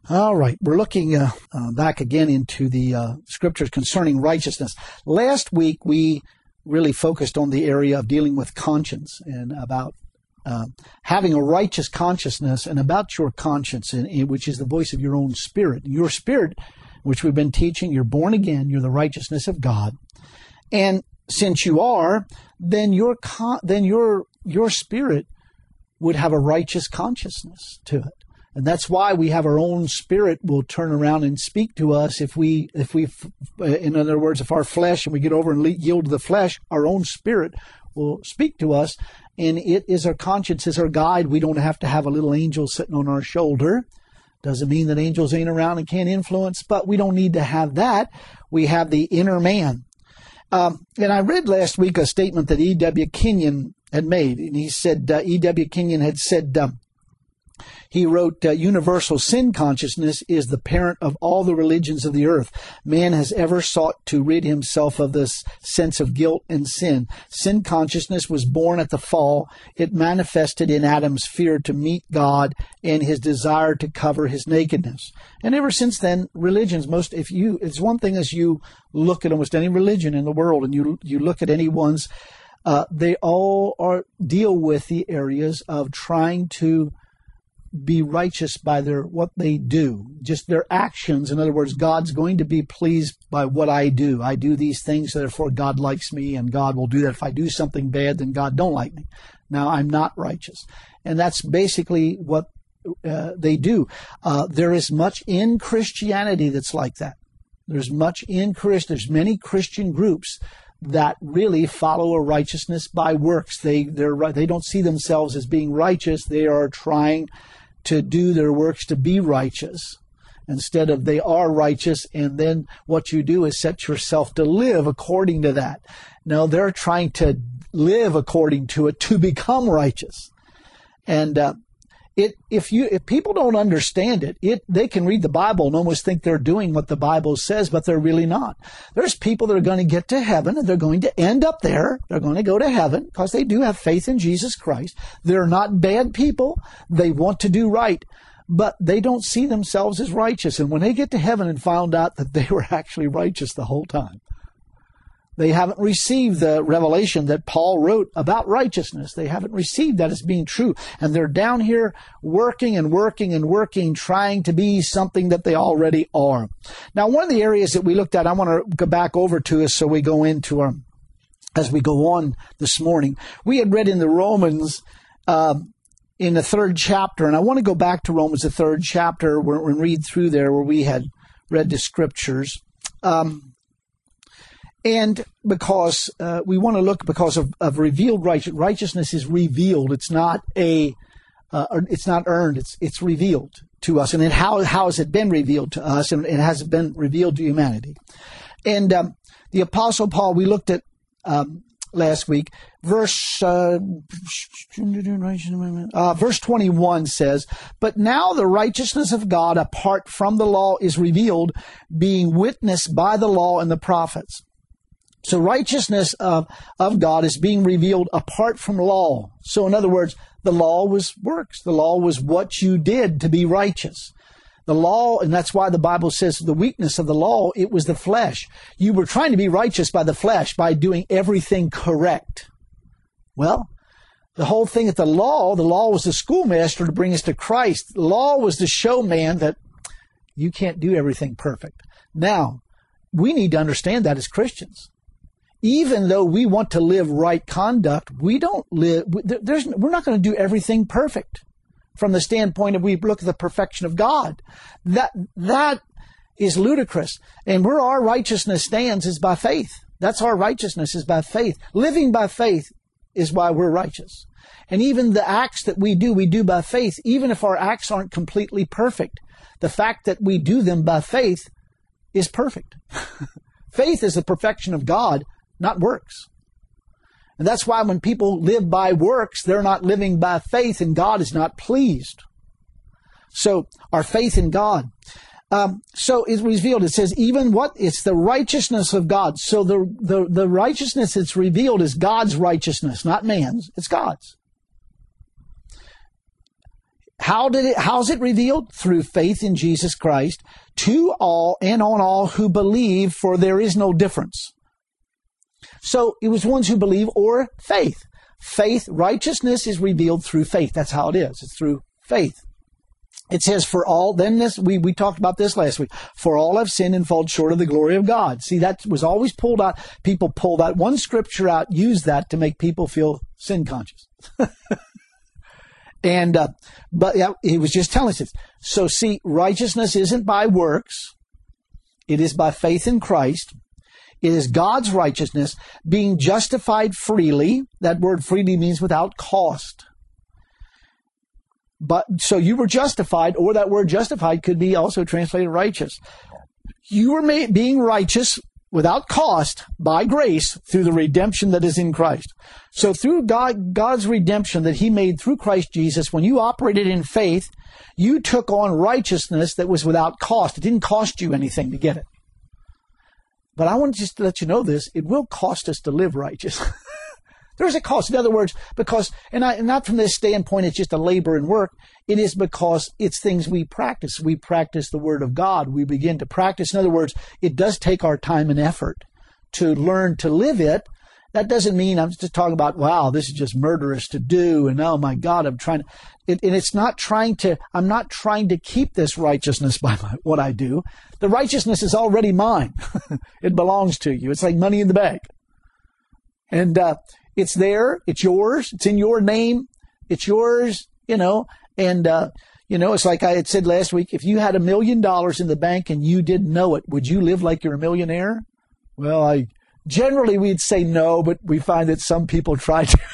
All right, we're looking back again into the scriptures concerning righteousness. Last week we really focused on the area of dealing with conscience and about having a righteous consciousness and about your conscience, which is the voice of your own spirit. Your spirit, which we've been teaching, you're born again, you're the righteousness of God. And since you are, then your spirit would have a righteous consciousness to it. And that's why we have our own spirit will turn around and speak to us if we, in other words, if our flesh, and we get over and yield to the flesh, our own spirit will speak to us. And it is our conscience is our guide. We don't have to have a little angel sitting on our shoulder. Doesn't mean that angels ain't around and can't influence, but we don't need to have that. We have the inner man. And I read last week a statement that E.W. Kenyon had made. And he said, E.W. Kenyon had said, he wrote, universal sin consciousness is the parent of all the religions of the earth. Man has ever sought to rid himself of this sense of guilt and sin. Sin consciousness was born at the fall. It manifested in Adam's fear to meet God and his desire to cover his nakedness. And ever since then, religions, it's one thing as you look at almost any religion in the world and you look at anyone's, they all deal with the areas of trying to be righteous by what they do, just their actions. In other words, God's going to be pleased by what I do. I do these things, therefore God likes me, and God will do that. If I do something bad, then God don't like me. Now, I'm not righteous. And that's basically what they do. There is much in Christianity that's like that. There's many Christian groups that really follow a righteousness by works. They don't see themselves as being righteous. They are trying to do their works to be righteous instead of they are righteous, and then what you do is set yourself to live according to that. Now they're trying to live according to it to become righteous. And if people don't understand it, they can read the Bible and almost think they're doing what the Bible says, but they're really not. There's people that are going to get to heaven and they're going to end up there. They're going to go to heaven because they do have faith in Jesus Christ. They're not bad people. They want to do right, but they don't see themselves as righteous. And when they get to heaven and found out that they were actually righteous the whole time, they haven't received the revelation that Paul wrote about righteousness. They haven't received that as being true. And they're down here working and working and working, trying to be something that they already are. Now, one of the areas that we looked at, I want to go back over to us so we go into as we go on this morning. We had read in the Romans, in the 3rd chapter, and I want to go back to Romans, the 3rd chapter, and read through there where we had read the scriptures. And because we want to look because of revealed righteousness is revealed. It's not it's not earned. It's revealed to us. And then how has it been revealed to us? And it has been revealed to humanity. And the Apostle Paul, we looked at last week, verse 21 says, "But now the righteousness of God apart from the law is revealed, being witnessed by the law and the prophets." So righteousness of God is being revealed apart from law. So in other words, the law was works. The law was what you did to be righteous. The law, and that's why the Bible says the weakness of the law, it was the flesh. You were trying to be righteous by the flesh by doing everything correct. Well, the whole thing at the law was the schoolmaster to bring us to Christ. The law was to show man that you can't do everything perfect. Now, we need to understand that as Christians. Even though we want to live right conduct, we're not going to do everything perfect from the standpoint of we look at the perfection of God. That is ludicrous. And where our righteousness stands is by faith. That's our righteousness is by faith. Living by faith is why we're righteous. And even the acts that we do by faith, even if our acts aren't completely perfect. The fact that we do them by faith is perfect. Faith is the perfection of God, not works. And that's why when people live by works, they're not living by faith and God is not pleased. So our faith in God. So it's revealed. It says it's the righteousness of God. So the righteousness that's revealed is God's righteousness, not man's. It's God's. how's it revealed? Through faith in Jesus Christ to all and on all who believe, for there is no difference. So it was ones who believe or faith. Faith, righteousness is revealed through faith. That's how it is. It's through faith. It says, for all, then this, we talked about this last week. For all have sinned and fallen short of the glory of God. See, that was always pulled out. People pulled out one scripture out, used that to make people feel sin conscious. But he was just telling us this. So see, righteousness isn't by works. It is by faith in Christ. It is God's righteousness being justified freely. That word freely means without cost. But so you were justified, or that word justified could be also translated righteous. You were being righteous without cost by grace through the redemption that is in Christ. So through God's redemption that he made through Christ Jesus, when you operated in faith, you took on righteousness that was without cost. It didn't cost you anything to get it. But I want just to let you know this, it will cost us to live righteous. There's a cost. In other words, because, and not from this standpoint, it's just a labor and work. It is because it's things we practice. We practice the Word of God. We begin to practice. In other words, it does take our time and effort to learn to live it. That doesn't mean I'm just talking about, wow, this is just murderous to do. And oh my God, I'm trying to, and it's not trying to, I'm not trying to keep this righteousness by what I do. The righteousness is already mine. It belongs to you. It's like money in the bank. And, it's there. It's yours. It's in your name. It's yours, and, it's like I had said last week, if you had $1 million in the bank and you didn't know it, would you live like you're a millionaire? Well, generally we'd say no, but we find that some people try to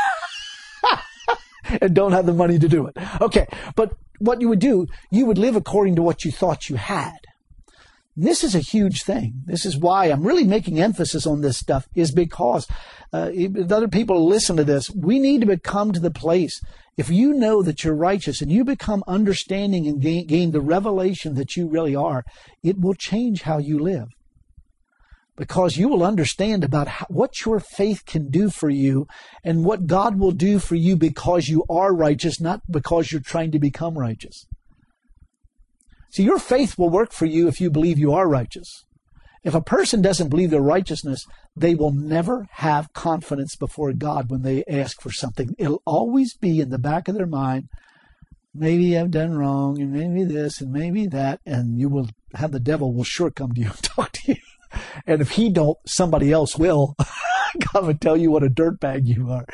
and don't have the money to do it. Okay. But what you would do, you would live according to what you thought you had. This is a huge thing. This is why I'm really making emphasis on this stuff, is because if other people listen to this, we need to come to the place. If you know that you're righteous and you become understanding and gain the revelation that you really are, it will change how you live. Because you will understand about what your faith can do for you and what God will do for you because you are righteous, not because you're trying to become righteous. See, your faith will work for you if you believe you are righteous. If a person doesn't believe their righteousness, they will never have confidence before God when they ask for something. It'll always be in the back of their mind, maybe I've done wrong, and maybe this, and maybe that, and you will have the devil will sure come to you and talk to you. And if he don't, somebody else will come and tell you what a dirtbag you are.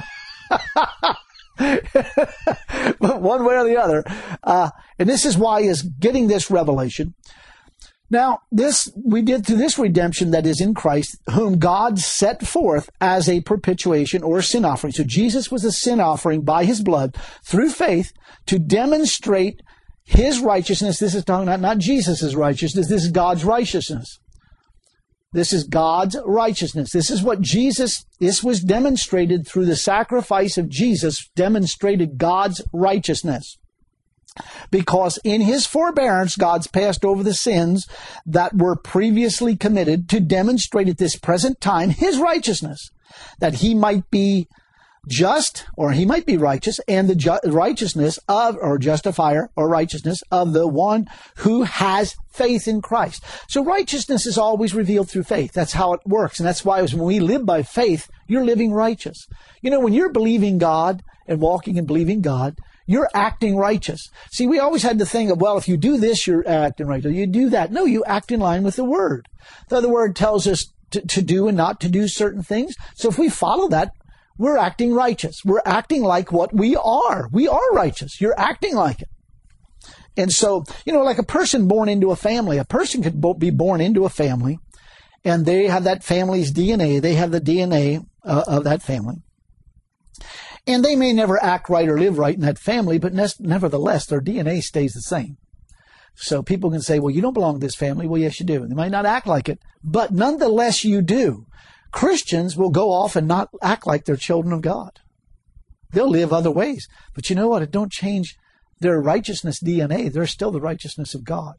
But one way or the other. And this is why is getting this revelation. Now, we did through this redemption that is in Christ, whom God set forth as a propitiation or sin offering. So Jesus was a sin offering by his blood through faith to demonstrate his righteousness. This is talking about not Jesus' righteousness. This is God's righteousness. This is God's righteousness. This is what this was demonstrated through the sacrifice of Jesus, demonstrated God's righteousness. Because in his forbearance, God's passed over the sins that were previously committed to demonstrate at this present time his righteousness, that he might be just, or he might be righteous, and the righteousness of, or justifier, or righteousness of the one who has faith in Christ. So righteousness is always revealed through faith. That's how it works. And that's why when we live by faith, you're living righteous. When you're believing God and walking and believing God, you're acting righteous. See, we always had the thing of, well, if you do this, you're acting righteous. You do that. No, you act in line with the Word. The other Word tells us to do and not to do certain things. So if we follow that, we're acting righteous. We're acting like what we are. We are righteous. You're acting like it. And so, like a person born into a family, a person could be born into a family, and they have that family's DNA. They have the DNA of that family. And they may never act right or live right in that family, but nevertheless, their DNA stays the same. So people can say, well, you don't belong to this family. Well, yes, you do. They might not act like it, but nonetheless, you do. Christians will go off and not act like they're children of God. They'll live other ways. But you know what? It don't change their righteousness DNA. They're still the righteousness of God.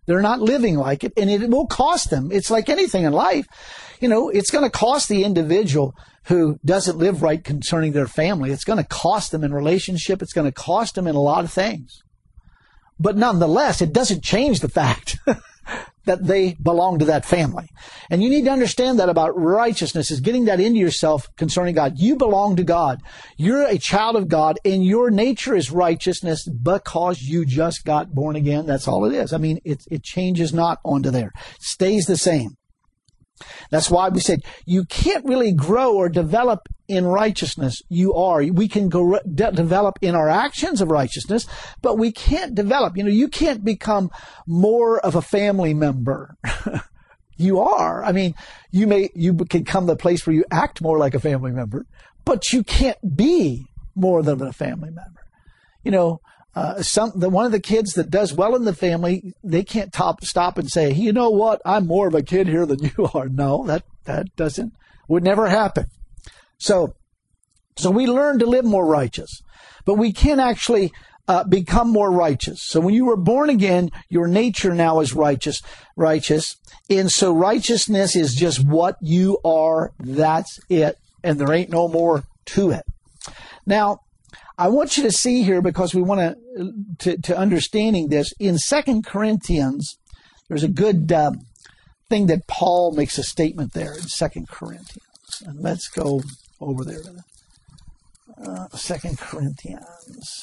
They're not living like it, and it will cost them. It's like anything in life. It's going to cost the individual who doesn't live right concerning their family. It's going to cost them in relationship. It's going to cost them in a lot of things. But nonetheless, it doesn't change the fact that they belong to that family. And you need to understand that about righteousness is getting that into yourself concerning God. You belong to God. You're a child of God, and your nature is righteousness because you just got born again. That's all it is. I mean, it changes not onto there. It stays the same. That's why we said you can't really grow or develop in righteousness. We can develop in our actions of righteousness, but we can't develop. You can't become more of a family member. You are. I mean, you can come to the place where you act more like a family member, but you can't be more than a family member. One of the kids that does well in the family, they can't stop and say, you know what, I'm more of a kid here than you are. No, that would never happen. So we learn to live more righteous, but we can't actually become more righteous. So when you were born again, your nature now is righteous. And so righteousness is just what you are. That's it. And there ain't no more to it. Now, I want you to see here, because we want to understanding this, in 2 Corinthians, there's a good thing that Paul makes a statement there in 2 Corinthians. And let's go over there to 2 Corinthians.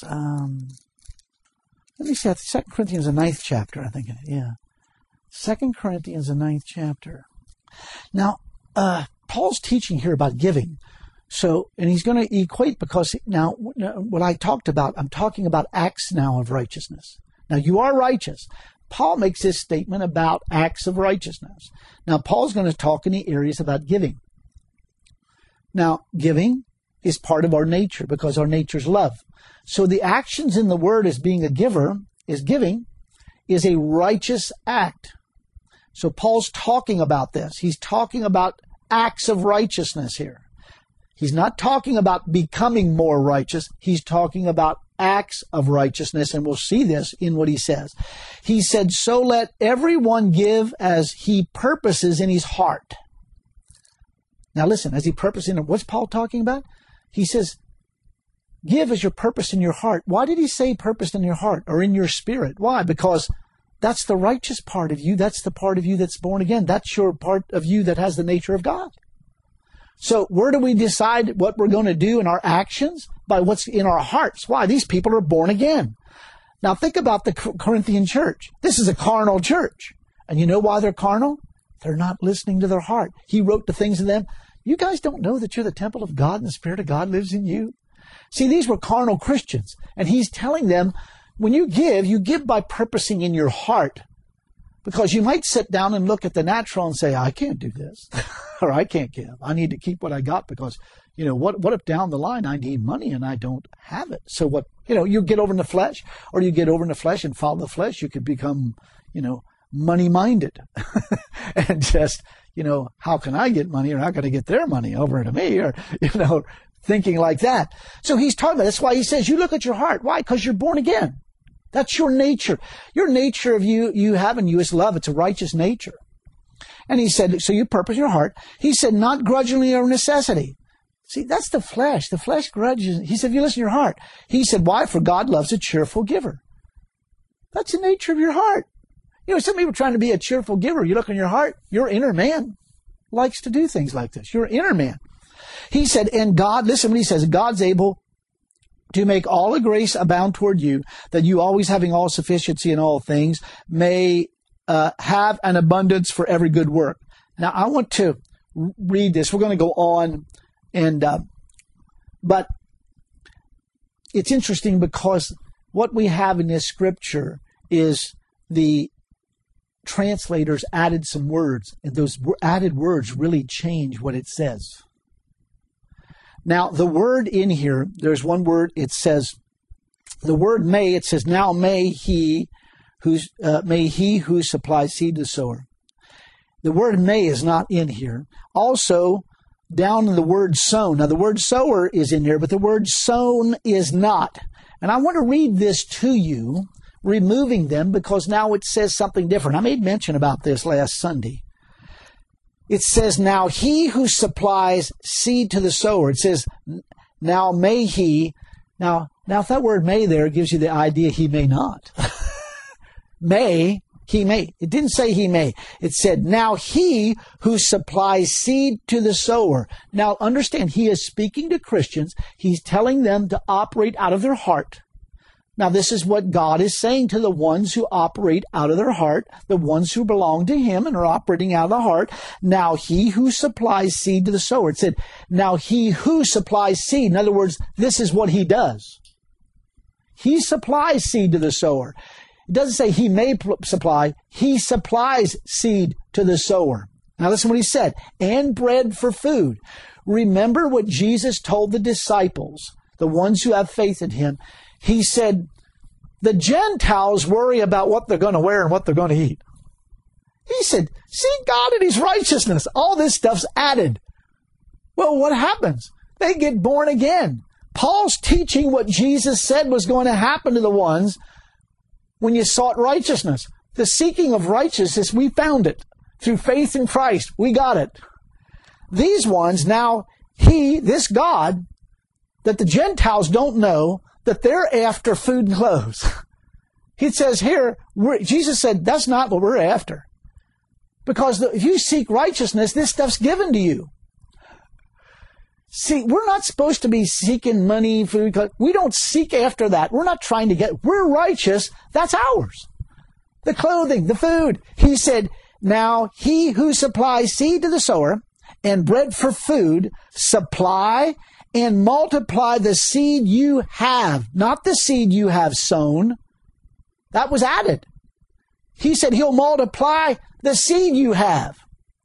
Let me see, 2 Corinthians, the 9th chapter, I think. Yeah. 2 Corinthians, the 9th chapter. Now, Paul's teaching here about giving. So, and he's going to equate, because now what I talked about, I'm talking about acts now of righteousness. Now, you are righteous. Paul makes this statement about acts of righteousness. Now, Paul's going to talk in the areas about giving. Now, giving is part of our nature, because our nature is love. So the actions in the word as being a giver, is giving, is a righteous act. So Paul's talking about this. He's talking about acts of righteousness here. He's not talking about becoming more righteous. He's talking about acts of righteousness, and we'll see this in what he says. He said, so let everyone give as he purposes in his heart. Now listen, as he purposes in, what's Paul talking about? He says, give as your purpose in your heart. Why did he say purpose in your heart or in your spirit? Why? Because that's the righteous part of you. That's the part of you that's born again. That's your part of you that has the nature of God. So where do we decide what we're going to do in our actions? By what's in our hearts. Why? These people are born again. Now think about the Corinthian church. This is a carnal church. And you know why they're carnal? They're not listening to their heart. He wrote the things in them. You guys don't know that you're the temple of God and the Spirit of God lives in you? See, these were carnal Christians. And he's telling them, when you give by purposing in your heart. Because you might sit down and look at the natural and say, I can't do this, or I can't give. I need to keep what I got because, what if down the line I need money and I don't have it? So what, you get over in the flesh, or you get over in the flesh and follow the flesh, you could become, money-minded and just, how can I get money, or how can I get their money over to me, or, thinking like that. So he's talking about, that's why he says, you look at your heart. Why? Because you're born again. That's your nature. Your nature of you have in you is love. It's a righteous nature. And he said, so you purpose your heart. He said, not grudgingly or necessity. See, that's the flesh. The flesh grudges. He said, you listen to your heart. He said, why? For God loves a cheerful giver. That's the nature of your heart. Some people are trying to be a cheerful giver. You look in your heart, your inner man likes to do things like this. Your inner man. He said, and God, listen what he says, God's able to make all the grace abound toward you, that you always having all sufficiency in all things may have an abundance for every good work. Now, I want to read this. We're going to go on, but it's interesting because what we have in this scripture is the translators added some words, and those added words really change what it says. Now, the word in here, there's one word, it says, the word may, it says, now may he who supplies seed to the sower. The word may is not in here. Also, down in the word sown. Now, the word sower is in here, but the word sown is not. And I want to read this to you removing them because now it says something different. I made mention about this last Sunday. It says, now he who supplies seed to the sower. It says, now may he. Now if that word may there gives you the idea he may not. May, he may. It didn't say he may. It said, now he who supplies seed to the sower. Now understand, he is speaking to Christians. He's telling them to operate out of their heart. Now this is what God is saying to the ones who operate out of their heart, the ones who belong to him and are operating out of the heart. Now he who supplies seed to the sower. It said, now he who supplies seed. In other words, this is what he does. He supplies seed to the sower. It doesn't say he may supply. He supplies seed to the sower. Now listen to what he said. And bread for food. Remember what Jesus told the disciples, the ones who have faith in him. He said, the Gentiles worry about what they're going to wear and what they're going to eat. He said, seek God and his righteousness. All this stuff's added. Well, what happens? They get born again. Paul's teaching what Jesus said was going to happen to the ones when you sought righteousness. The seeking of righteousness, we found it. Through faith in Christ, we got it. These ones, now, this God, that the Gentiles don't know, that they're after food and clothes. He says here, Jesus said, that's not what we're after. Because if you seek righteousness, this stuff's given to you. See, we're not supposed to be seeking money, food. We don't seek after that. We're not trying to we're righteous. That's ours. The clothing, the food. He said, now he who supplies seed to the sower and bread for food, supply and multiply the seed you have, not the seed you have sown. That was added. He said he'll multiply the seed you have.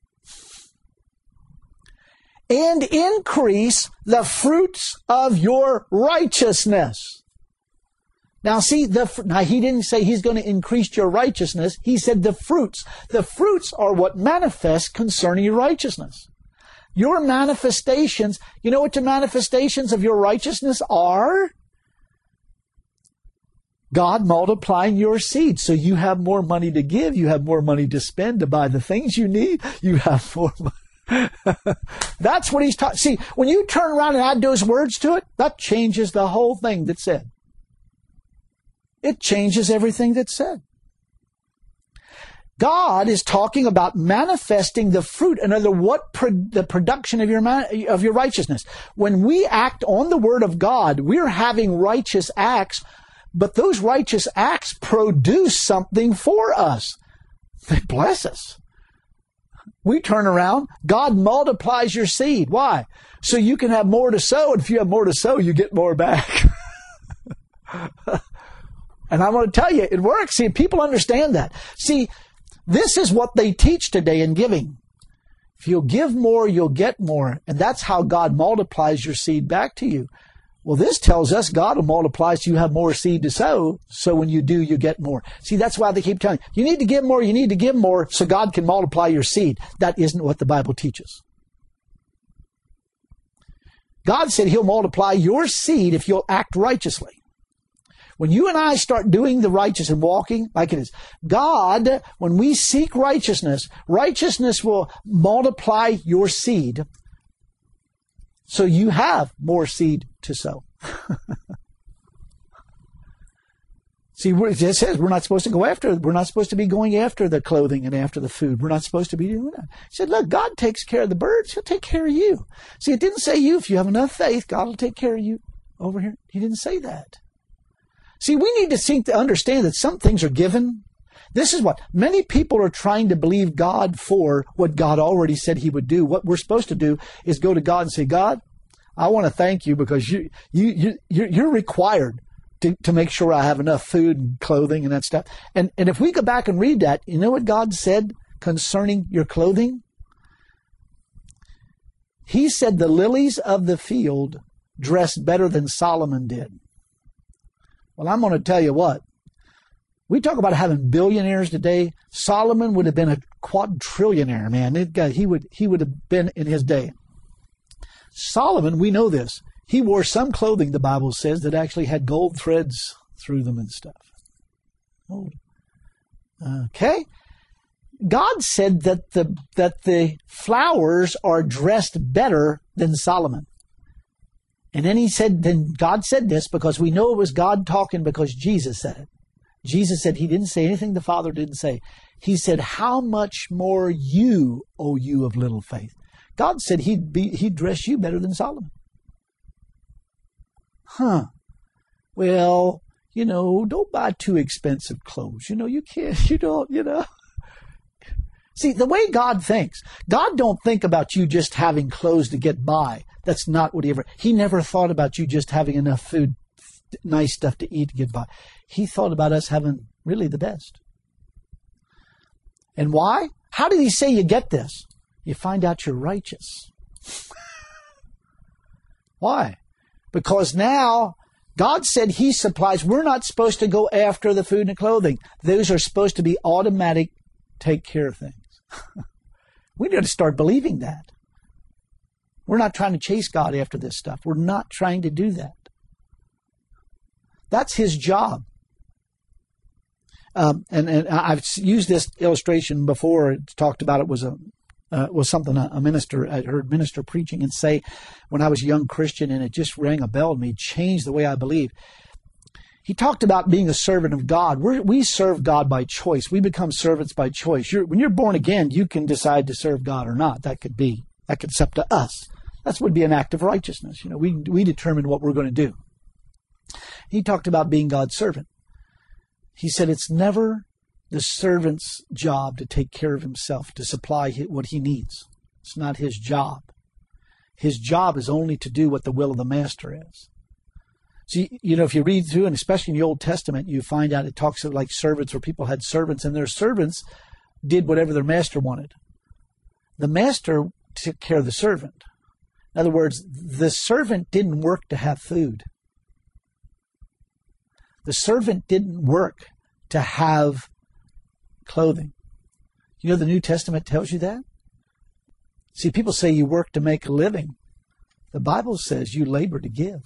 And increase the fruits of your righteousness. Now see, now he didn't say he's going to increase your righteousness. He said the fruits. The fruits are what manifests concerning your righteousness. Your manifestations, you know what the manifestations of your righteousness are? God multiplying your seed. So you have more money to give. You have more money to spend to buy the things you need. You have more money. That's what he's talking. See, when you turn around and add those words to it, that changes the whole thing that's said. It changes everything that's said. God is talking about manifesting the fruit, another the production of your righteousness. When we act on the Word of God, we're having righteous acts, but those righteous acts produce something for us. They bless us. We turn around, God multiplies your seed. Why? So you can have more to sow, and if you have more to sow, you get more back. And I want to tell you, it works. See, people understand that. See, this is what they teach today in giving. If you'll give more, you'll get more. And that's how God multiplies your seed back to you. Well, this tells us God will multiply so you have more seed to sow. So when you do, you get more. See, that's why they keep telling you, you need to give more, you need to give more so God can multiply your seed. That isn't what the Bible teaches. God said he'll multiply your seed if you'll act righteously. When you and I start doing the righteous and walking like it is, God, when we seek righteousness, righteousness will multiply your seed so you have more seed to sow. See, it says we're not supposed to be going after the clothing and after the food. We're not supposed to be doing that. He said, look, God takes care of the birds. He'll take care of you. See, it didn't say you. If you have enough faith, God will take care of you over here. He didn't say that. See, we need to understand that some things are given. This is what many people are trying to believe God for what God already said he would do. What we're supposed to do is go to God and say, God, I want to thank you because you're required to make sure I have enough food and clothing and that stuff. And if we go back and read that, you know what God said concerning your clothing? He said the lilies of the field dress better than Solomon did. Well, I'm going to tell you what. We talk about having billionaires today. Solomon would have been a quadrillionaire, man. He would have been in his day. Solomon, we know this. He wore some clothing, the Bible says, that actually had gold threads through them and stuff. Okay. God said that the flowers are dressed better than Solomon. And then God said this because we know it was God talking because Jesus said it. Jesus said he didn't say anything the Father didn't say. He said, how much more you, O you of little faith? God said he'd dress you better than Solomon. Well, don't buy too expensive clothes. You can't, See, the way God thinks, God don't think about you just having clothes to get by. That's not what he never thought about you just having enough food, nice stuff to eat to get by. He thought about us having really the best. And why? How did he say you get this? You find out you're righteous. Why? Because now God said he supplies. We're not supposed to go after the food and the clothing. Those are supposed to be automatic, take care of things. We need to start believing that. We're not trying to chase God after this stuff. We're not trying to do that. That's his job. And I've used this illustration before. It talked about it was something a minister, I heard minister preaching and say when I was a young Christian, and it just rang a bell to me, changed the way I believe. He talked about being a servant of God. We serve God by choice. We become servants by choice. When you're born again, you can decide to serve God or not. That's up to us. That would be an act of righteousness. We determine what we're going to do. He talked about being God's servant. He said it's never the servant's job to take care of himself, to supply what he needs. It's not his job. His job is only to do what the will of the master is. See, if you read through, and especially in the Old Testament, you find out it talks of like servants, where people had servants, and their servants did whatever their master wanted. The master took care of the servant. In other words, the servant didn't work to have food. The servant didn't work to have clothing. The New Testament tells you that? See, people say you work to make a living. The Bible says you labor to give.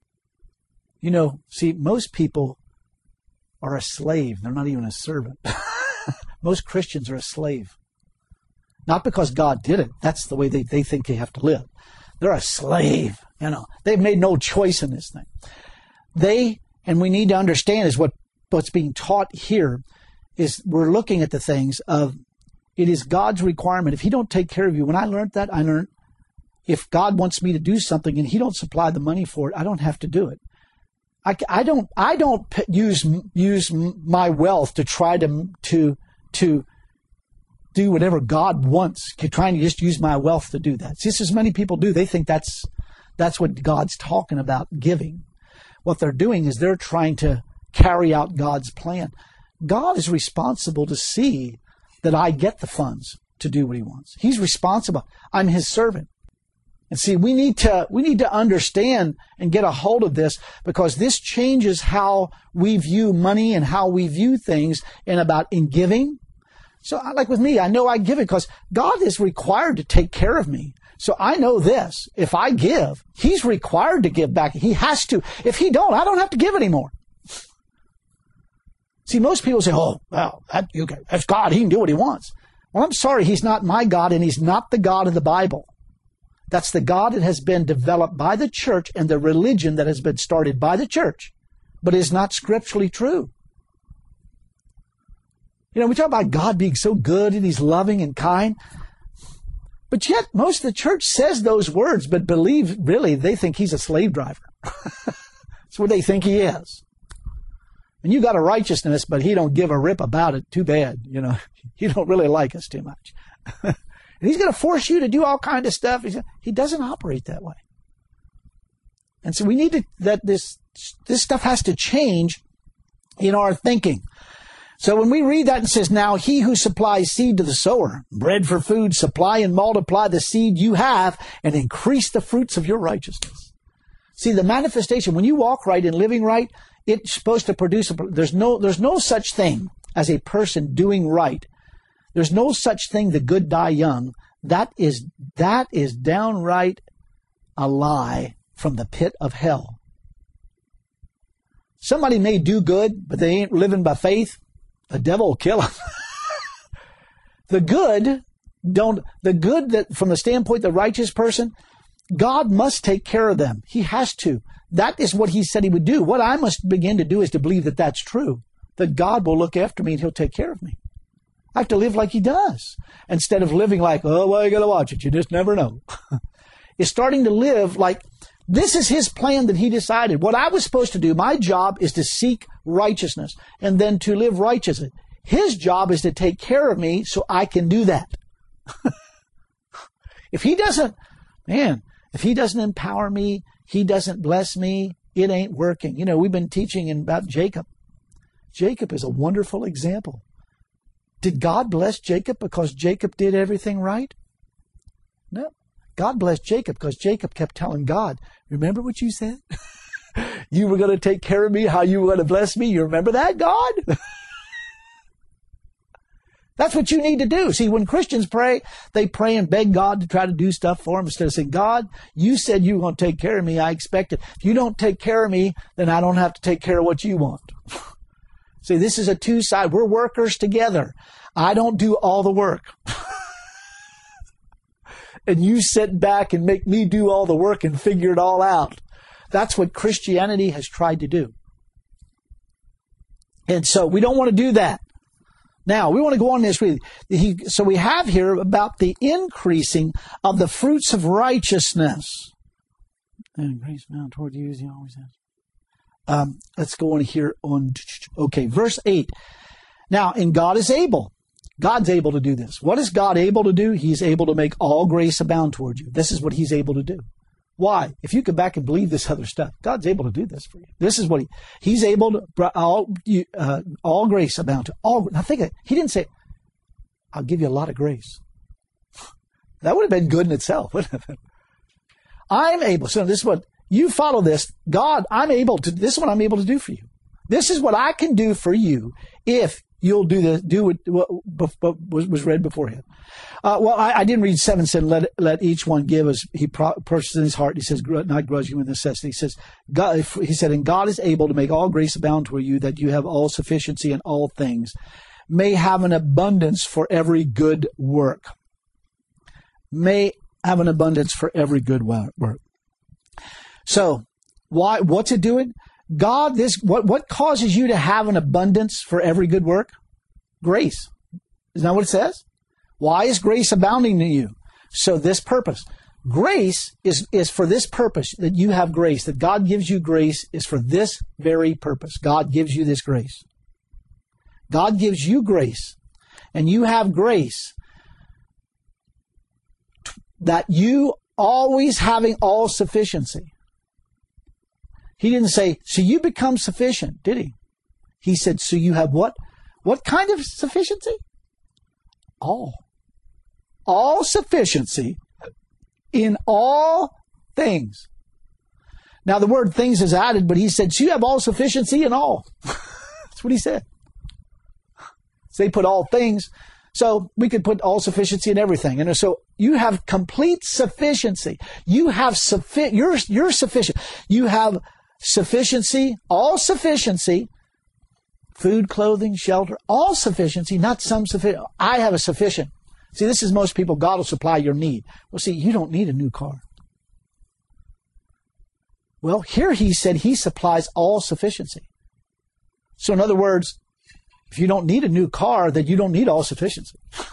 See, most people are a slave. They're not even a servant. Most Christians are a slave. Not because God did it. That's the way they think they have to live. They're a slave. They've made no choice in this thing. And we need to understand is what's being taught here is we're looking at the things of it is God's requirement. If he don't take care of you, when I learned that, I learned if God wants me to do something and he don't supply the money for it, I don't have to do it. I don't use my wealth to try to do whatever God wants. Trying to just use my wealth to do that. See, as many people do, they think that's what God's talking about giving. What they're doing is they're trying to carry out God's plan. God is responsible to see that I get the funds to do what he wants. He's responsible. I'm his servant. And see, we need to understand and get a hold of this, because this changes how we view money and how we view things in giving. So like with me, I know I give it because God is required to take care of me. So I know this. If I give, he's required to give back. He has to. If he don't, I don't have to give anymore. See, most people say, oh, well, that's God. He can do what he wants. Well, I'm sorry. He's not my God, and he's not the God of the Bible. That's the God that has been developed by the church and the religion that has been started by the church, but is not scripturally true. We talk about God being so good and he's loving and kind, but yet most of the church says those words, but they think he's a slave driver. That's what they think he is. And you got a righteousness, but he don't give a rip about it. Too bad. He don't really like us too much. And he's going to force you to do all kinds of stuff. He doesn't operate that way. And so we need this stuff has to change in our thinking. So when we read that and says, now he who supplies seed to the sower, bread for food, supply and multiply the seed you have and increase the fruits of your righteousness. See, the manifestation, when you walk right and living right, it's supposed to produce, there's no such thing as a person doing right. There's no such thing, the good die young. That is downright a lie from the pit of hell. Somebody may do good, but they ain't living by faith. the devil will kill him. The good that from the standpoint of the righteous person, God must take care of them. He has to. That is what he said he would do. What I must begin to do is to believe that that's true, that God will look after me and he'll take care of me. I have to live like he does, instead of living like, oh, well, you got to watch it. You just never know. It's starting to live like this is his plan that he decided. What I was supposed to do, my job is to seek righteousness and then to live righteously. His job is to take care of me so I can do that. If he doesn't empower me, he doesn't bless me, it ain't working. You know, we've been teaching about Jacob. Jacob is a wonderful example. Did God bless Jacob because Jacob did everything right? No. God blessed Jacob because Jacob kept telling God, remember what you said? You were going to take care of me, how you were going to bless me. You remember that, God? That's what you need to do. See, when Christians pray, they pray and beg God to try to do stuff for them instead of saying, God, you said you were going to take care of me. I expect it. If you don't take care of me, then I don't have to take care of what you want. See, this is a two-side. We're workers together. I don't do all the work. And you sit back and make me do all the work and figure it all out. That's what Christianity has tried to do. And so we don't want to do that. Now, we want to go on this. So we have here about the increasing of the fruits of righteousness. And grace bound toward you as he always has. Let's go on here okay, verse 8. Now, and God is able. God's able to do this. What is God able to do? He's able to make all grace abound toward you. This is what he's able to do. Why? If you go back and believe this other stuff, God's able to do this for you. This is what he's able to all grace abound to all. Now think of it. He didn't say, I'll give you a lot of grace. That would have been good in itself, wouldn't it? I'm able. So this is what you follow this. God, this is what I'm able to do for you. This is what I can do for you if you'll do what was read beforehand. I didn't read 7 said, let each one give as he purposes in his heart. He says, not grudging with necessity. He says, and God is able to make all grace abound toward you, that you have all sufficiency in all things, may have an abundance for every good work. May have an abundance for every good work. So, what's it doing? God, what causes you to have an abundance for every good work? Grace. Isn't that what it says? Why is grace abounding to you? So this purpose. Grace is for this purpose, that you have grace, that God gives you grace is for this very purpose. God gives you this grace. God gives you grace, and you have grace that you always having all sufficiency. He didn't say, so you become sufficient, did he? He said, so you have what? What kind of sufficiency? All. All sufficiency in all things. Now the word things is added, but he said, so you have all sufficiency in all. That's what he said. So they put all things. So we could put all sufficiency in everything. And so you have complete sufficiency. You have you're sufficient. You have sufficiency, all sufficiency, food, clothing, shelter, all sufficiency, not some sufficient. I have a sufficient. See, this is most people. God will supply your need. Well, see, you don't need a new car. Well, here he said he supplies all sufficiency. So in other words, if you don't need a new car, then you don't need all sufficiency.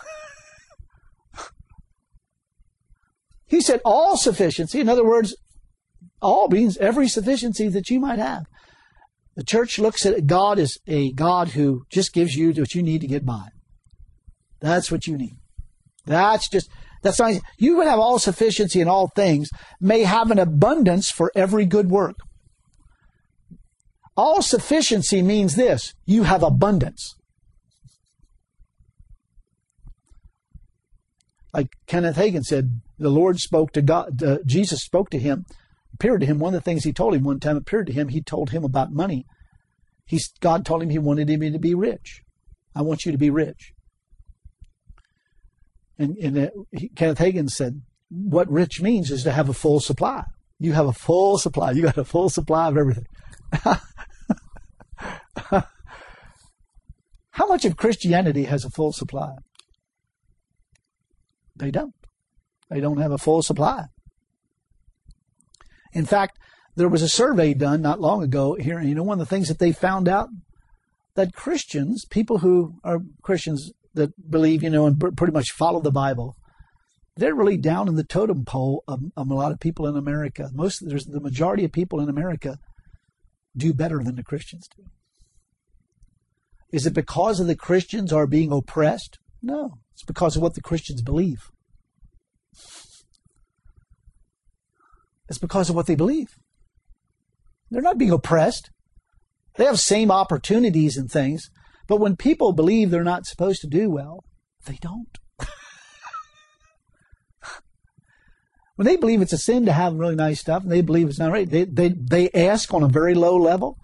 He said all sufficiency. In other words, all means every sufficiency that you might have. The church looks at God as a God who just gives you what you need to get by. That's what you need. That's not, you would have all sufficiency in all things, may have an abundance for every good work. All sufficiency means this, you have abundance. Like Kenneth Hagin said, the Lord spoke to God, Jesus spoke to him, appeared to him. One of the things he told him one time appeared to him, he told him about money. God told him he wanted him to be rich. I want you to be rich. And Kenneth Hagin said, what rich means is to have a full supply. You have a full supply. You got a full supply of everything. How much of Christianity has a full supply? They don't. They don't have a full supply. In fact, there was a survey done not long ago here, and one of the things that they found out, that Christians, people who are Christians that believe, and pretty much follow the Bible, they're really down in the totem pole of a lot of people in America. The majority of people in America do better than the Christians do. Is it because of the Christians are being oppressed? No. It's because of what the Christians believe. It's because of what they believe. They're not being oppressed. They have same opportunities and things. But when people believe they're not supposed to do well, they don't. When they believe it's a sin to have really nice stuff, and they believe it's not right, they ask on a very low level.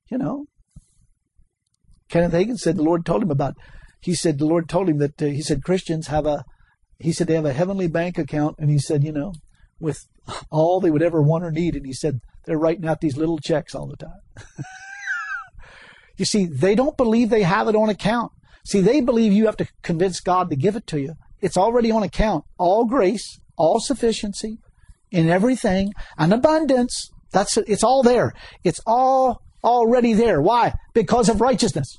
Kenneth Hagin said the Lord told him the Lord told him that, Christians have they have a heavenly bank account, and he said, with all they would ever want or need, and he said, they're writing out these little checks all the time. You see, they don't believe they have it on account. See, they believe you have to convince God to give it to you. It's already on account. All grace, all sufficiency, in everything, and abundance. It's all there. It's all already there. Why? Because of righteousness.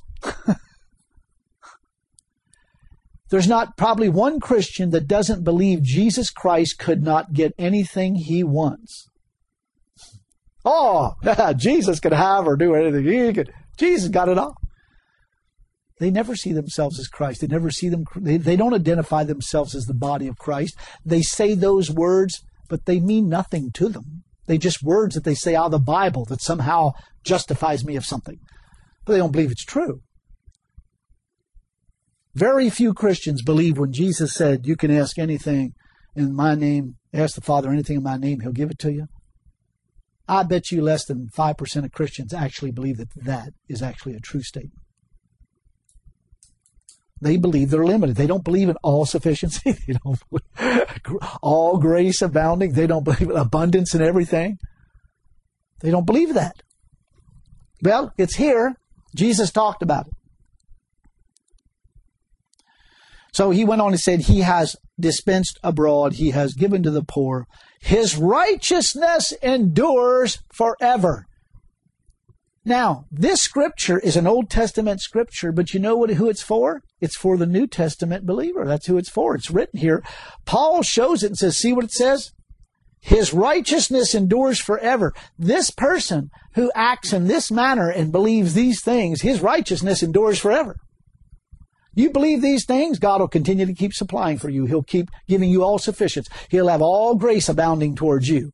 There's not probably one Christian that doesn't believe Jesus Christ could not get anything he wants. Oh, Jesus could have or do anything. Jesus got it all. They never see themselves as Christ. They never see them. They don't identify themselves as the body of Christ. They say those words, but they mean nothing to them. They just words that they say out of the Bible that somehow justifies me of something. But they don't believe it's true. Very few Christians believe when Jesus said, you can ask anything in my name, ask the Father anything in my name, he'll give it to you. I bet you less than 5% of Christians actually believe that is actually a true statement. They believe they're limited. They don't believe in all sufficiency. They don't believe all grace abounding. They don't believe in abundance in everything. They don't believe that. Well, it's here. Jesus talked about it. So he went on and said, he has dispensed abroad. He has given to the poor. His righteousness endures forever. Now, this scripture is an Old Testament scripture, but you know who it's for? It's for the New Testament believer. That's who it's for. It's written here. Paul shows it and says, see what it says? His righteousness endures forever. This person who acts in this manner and believes these things, his righteousness endures forever. You believe these things, God will continue to keep supplying for you. He'll keep giving you all sufficiency. He'll have all grace abounding towards you.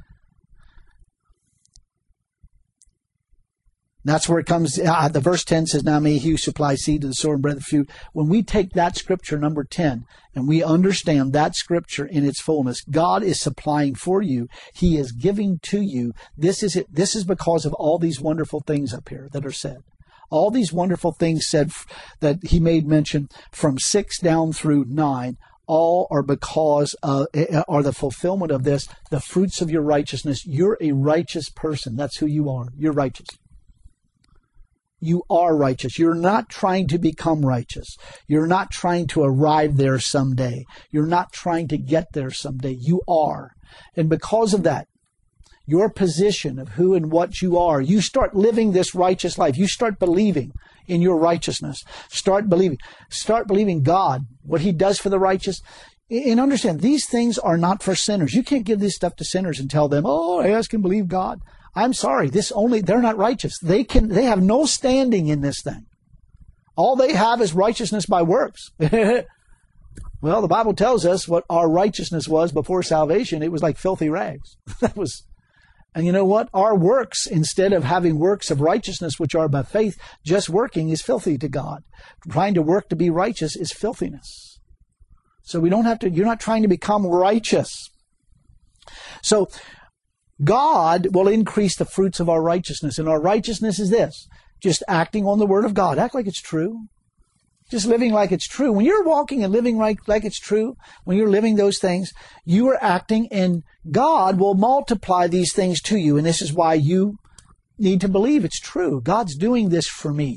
That's where it comes. The verse 10 says, now may he who supplies seed to the sower and bread to the food. When we take that scripture, number 10, and we understand that scripture in its fullness, God is supplying for you. He is giving to you. This is it. This is because of all these wonderful things up here that are said. All these wonderful things said that he made mention from 6 down through 9, all are because are the fulfillment of this, the fruits of your righteousness. You're a righteous person. That's who you are. You're righteous. You are righteous. You're not trying to become righteous. You're not trying to arrive there someday. You're not trying to get there someday. You are. And because of that, your position of who and what you are, you start living this righteous life. You start believing in your righteousness. Start believing God, what he does for the righteous. And understand, these things are not for sinners. You can't give this stuff to sinners and tell them, oh, ask and believe God. I'm sorry, they're not righteous. They have no standing in this thing. All they have is righteousness by works. Well, the Bible tells us what our righteousness was before salvation. It was like filthy rags. And you know what? Our works, instead of having works of righteousness, which are by faith, just working is filthy to God. Trying to work to be righteous is filthiness. So you're not trying to become righteous. So God will increase the fruits of our righteousness. And our righteousness is this: just acting on the Word of God. Act like it's true. Just living like it's true. When you're walking and living like it's true, when you're living those things, you are acting, and God will multiply these things to you. And this is why you need to believe it's true. God's doing this for me.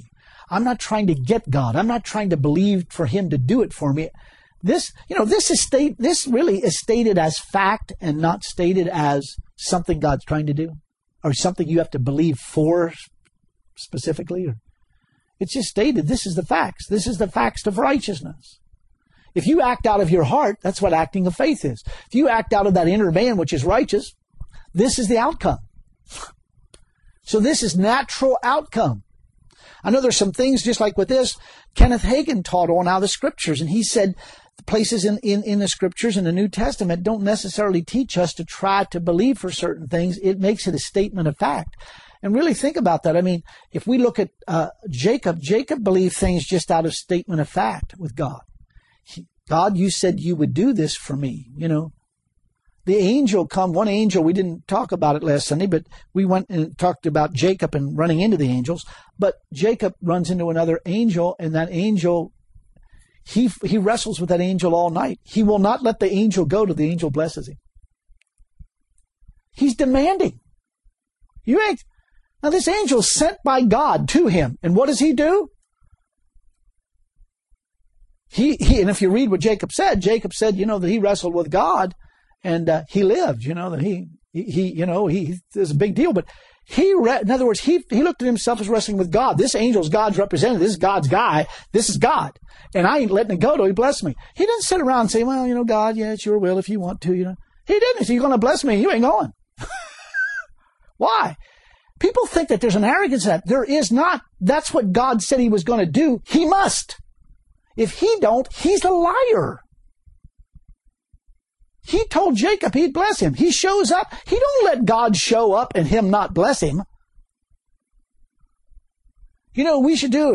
I'm not trying to get God. I'm not trying to believe for Him to do it for me. This really is stated as fact and not stated as something God's trying to do or something you have to believe for specifically. It's just stated, this is the facts. This is the facts of righteousness. If you act out of your heart, that's what acting of faith is. If you act out of that inner man, which is righteous, this is the outcome. So this is natural outcome. I know there's some things just like with this, Kenneth Hagin taught on out of the Scriptures, and he said the places in the Scriptures in the New Testament don't necessarily teach us to try to believe for certain things. It makes it a statement of fact. And really think about that. I mean, if we look at Jacob believed things just out of statement of fact with God. God, you said you would do this for me, The angel one angel, we didn't talk about it last Sunday, but we went and talked about Jacob and running into the angels. But Jacob runs into another angel, and that angel, he wrestles with that angel all night. He will not let the angel go till the angel blesses him. He's demanding. Now this angel is sent by God to him, and what does he do? And if you read what Jacob said that he wrestled with God and he lived, that there's a big deal. But in other words, he looked at himself as wrestling with God. This angel's God's representative. This is God's guy. This is God. And I ain't letting it go till he bless me. He didn't sit around and say, well, God, yeah, it's your will if you want to, He didn't. He said, you're going to bless me. You ain't going. Why? People think that there's an arrogance in that. There is not. That's what God said He was going to do. He must. If He don't, He's a liar. He told Jacob He'd bless him. He shows up. He don't let God show up and him not bless him. We should do,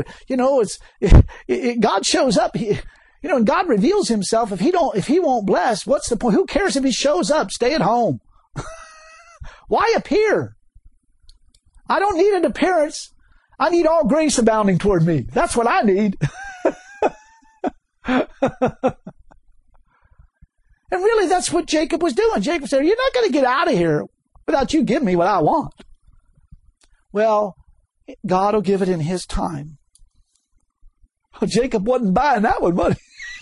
God shows up, and God reveals Himself. If He won't bless, what's the point? Who cares if He shows up? Stay at home. Why appear? I don't need an appearance. I need all grace abounding toward me. That's what I need. And really, that's what Jacob was doing. Jacob said, you're not going to get out of here without you giving me what I want. Well, God will give it in His time. Well, Jacob wasn't buying that one, was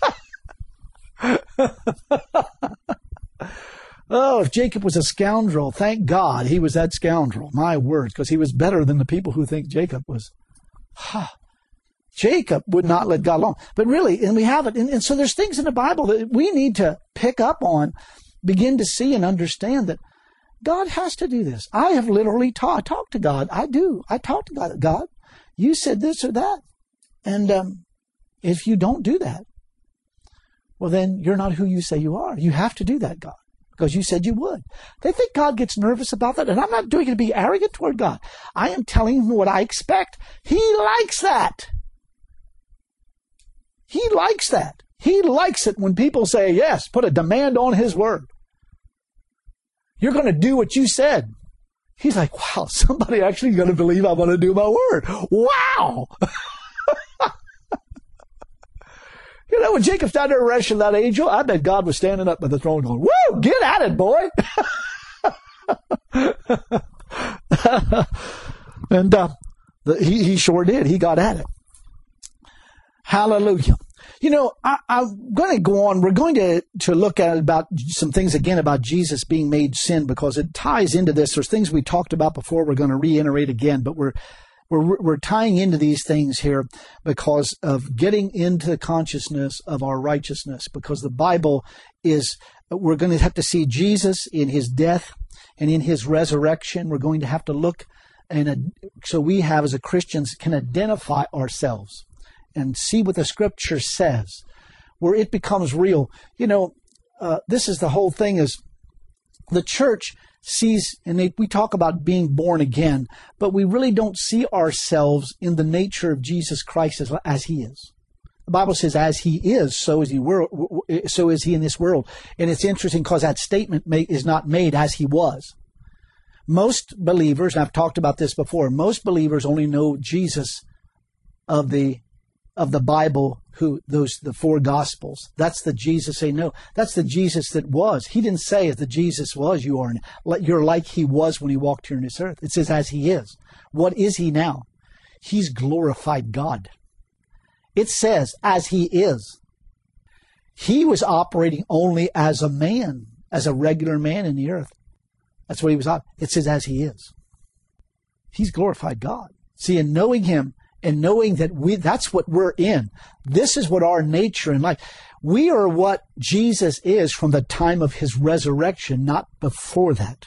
he? Oh, if Jacob was a scoundrel, thank God he was that scoundrel. My words, because he was better than the people who think Jacob was. Jacob would not let God alone. But really, and we have it. And so there's things in the Bible that we need to pick up on, begin to see and understand that God has to do this. I have literally talked to God. I do. I talk to God. God, you said this or that. And if you don't do that, well, then you're not who you say you are. You have to do that, God, because you said you would. They think God gets nervous about that. And I'm not doing it to be arrogant toward God. I am telling Him what I expect. He likes that. He likes that. He likes it when people say, yes, put a demand on His word. You're going to do what you said. He's like, wow, somebody actually going to believe I'm going to do my word. Wow. When Jacob's down there wrestling that angel, I bet God was standing up by the throne going, woo, get at it, boy. And he sure did. He got at it. Hallelujah. I'm going to go on. We're going to look at about some things again about Jesus being made sin because it ties into this. There's things we talked about before. We're going to reiterate again, but we're tying into these things here because of getting into the consciousness of our righteousness. Because the Bible we're going to have to see Jesus in His death and in His resurrection. We're going to have to look, so we have as a Christians can identify ourselves and see what the Scripture says, where it becomes real. This is the whole thing is the church sees, and we talk about being born again, but we really don't see ourselves in the nature of Jesus Christ as He is. The Bible says, as He is, so is He in this world. And it's interesting because that statement is not made as He was. Most believers, and I've talked about this before, most believers only know Jesus of the Bible, the four Gospels. That's the Jesus they know. That's the Jesus that was. He didn't say as the Jesus was, you're like He was when He walked here on this earth. It says as He is. What is He now? He's glorified God. It says, as He is. He was operating only as a man, as a regular man in the earth. That's what He was. It says, as He is. He's glorified God. See, in knowing Him and knowing that that's what we're in. This is what our nature in life. We are what Jesus is from the time of His resurrection, not before that.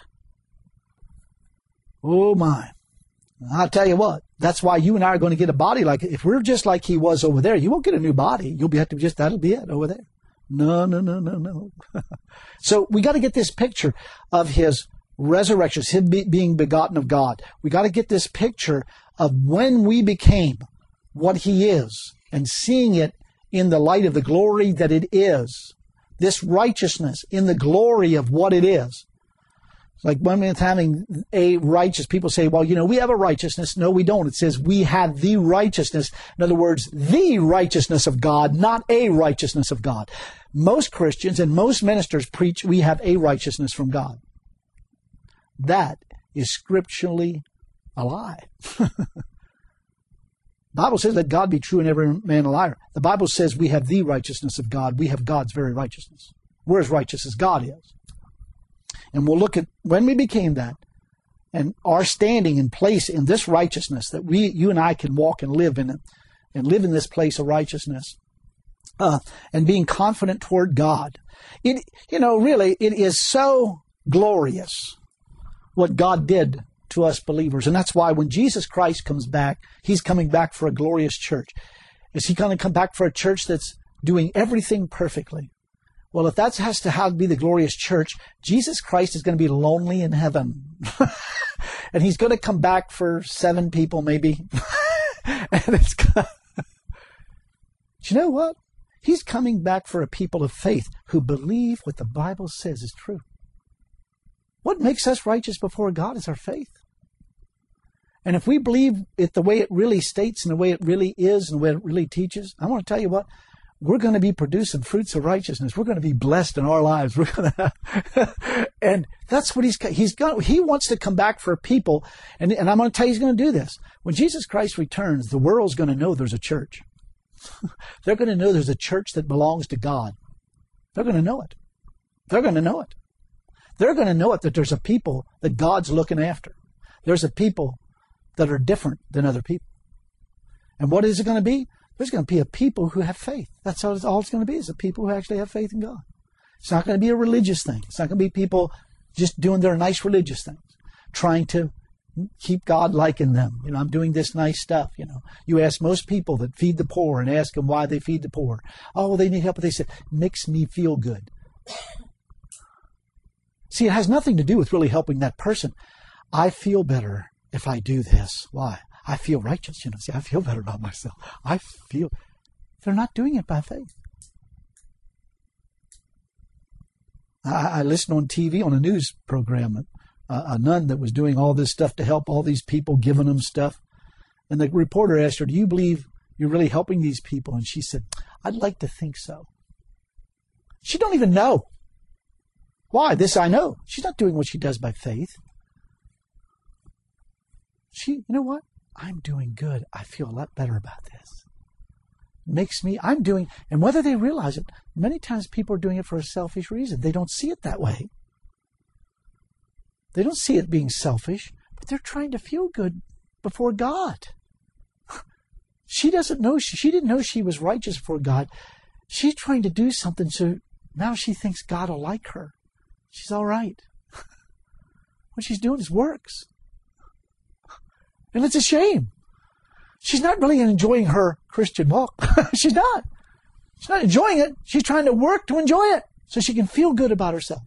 Oh my. I'll tell you what, that's why you and I are going to get a body like it. If we're just like He was over there, you won't get a new body. That'll be it over there. No. So we got to get this picture of His resurrection, Him being begotten of God. We got to get this picture of when we became what He is and seeing it in the light of the glory that it is. This righteousness in the glory of what it is. Like when it's having a righteous, people say, well, we have a righteousness. No, we don't. It says we have the righteousness. In other words, the righteousness of God, not a righteousness of God. Most Christians and most ministers preach we have a righteousness from God. That is scripturally a lie. The Bible says, let God be true and every man a liar. The Bible says we have the righteousness of God. We have God's very righteousness. We're as righteous as God is. And we'll look at when we became that and our standing in place in this righteousness that you and I can walk and live in it and live in this place of righteousness and being confident toward God. Really, it is so glorious what God did to us believers. And that's why when Jesus Christ comes back, He's coming back for a glorious church. Is He going to come back for a church that's doing everything perfectly? Well, if that has to be the glorious church, Jesus Christ is going to be lonely in heaven. And He's going to come back for 7 people maybe. And you know what? He's coming back for a people of faith who believe what the Bible says is true. What makes us righteous before God is our faith. And if we believe it the way it really states and the way it really is and the way it really teaches, I want to tell you what, we're going to be producing fruits of righteousness. We're going to be blessed in our lives. We're going to and that's what He wants to come back for people. And I'm going to tell you He's going to do this. When Jesus Christ returns, the world's going to know there's a church. They're going to know there's a church that belongs to God. They're going to know it. They're going to know it. They're going to know it, that there's a people that God's looking after. There's a people that are different than other people. And what is it going to be? There's going to be a people who have faith. That's all it's going to be, is the people who actually have faith in God. It's not going to be a religious thing. It's not going to be people just doing their nice religious things, trying to keep God liking them. I'm doing this nice stuff. You ask most people that feed the poor and ask them why they feed the poor. Oh, they need help. But they said, makes me feel good. See, it has nothing to do with really helping that person. I feel better if I do this. Why? I feel righteous. See, I feel better about myself. They're not doing it by faith. I listened on TV on a news program, a nun that was doing all this stuff to help all these people, giving them stuff. And the reporter asked her, do you believe you're really helping these people? And she said, I'd like to think so. She don't even know. Why? This I know. She's not doing what she does by faith. You know what? I'm doing good. I feel a lot better about this. And whether they realize it, many times people are doing it for a selfish reason. They don't see it that way. They don't see it being selfish, but they're trying to feel good before God. She doesn't know, she didn't know she was righteous before God. She's trying to do something so now she thinks God will like her. She's all right. What she's doing is works. And it's a shame. She's not really enjoying her Christian walk. She's not. She's not enjoying it. She's trying to work to enjoy it so she can feel good about herself.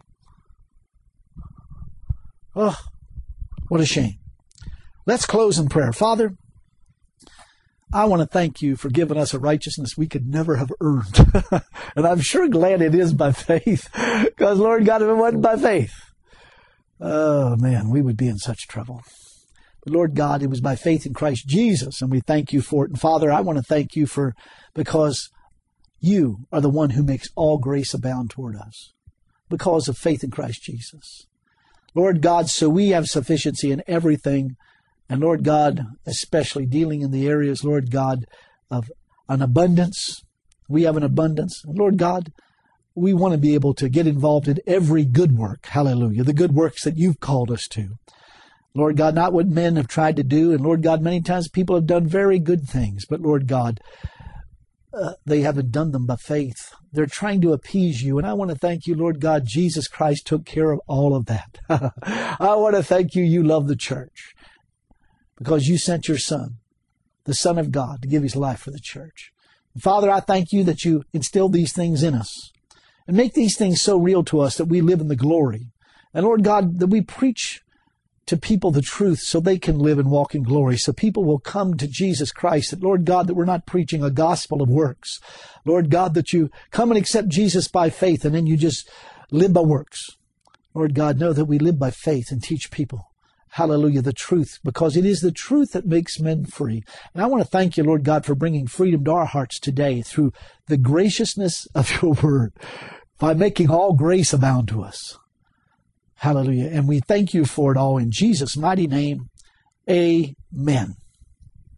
Oh, what a shame. Let's close in prayer. Father, I want to thank you for giving us a righteousness we could never have earned. And I'm sure glad it is by faith. Because, Lord God, if it wasn't by faith, oh man, we would be in such trouble. But Lord God, it was by faith in Christ Jesus, and we thank you for it. And Father, I want to thank you because you are the one who makes all grace abound toward us because of faith in Christ Jesus. Lord God, so we have sufficiency in everything And Lord God, especially dealing in the areas, Lord God, of an abundance. We have an abundance. And Lord God, we want to be able to get involved in every good work. Hallelujah. The good works that you've called us to. Lord God, not what men have tried to do. And Lord God, many times people have done very good things. But Lord God, they haven't done them by faith. They're trying to appease you. And I want to thank you, Lord God, Jesus Christ took care of all of that. I want to thank you. You love the church because you sent your Son, the Son of God, to give his life for the church. And Father, I thank you that you instilled these things in us and make these things so real to us that we live in the glory. And Lord God, that we preach to people the truth so they can live and walk in glory, so people will come to Jesus Christ. That, Lord God, that we're not preaching a gospel of works. Lord God, that you come and accept Jesus by faith and then you just live by works. Lord God, know that we live by faith and teach people, hallelujah, the truth, because it is the truth that makes men free. And I want to thank you, Lord God, for bringing freedom to our hearts today through the graciousness of your word, by making all grace abound to us. Hallelujah. And we thank you for it all in Jesus' mighty name. Amen.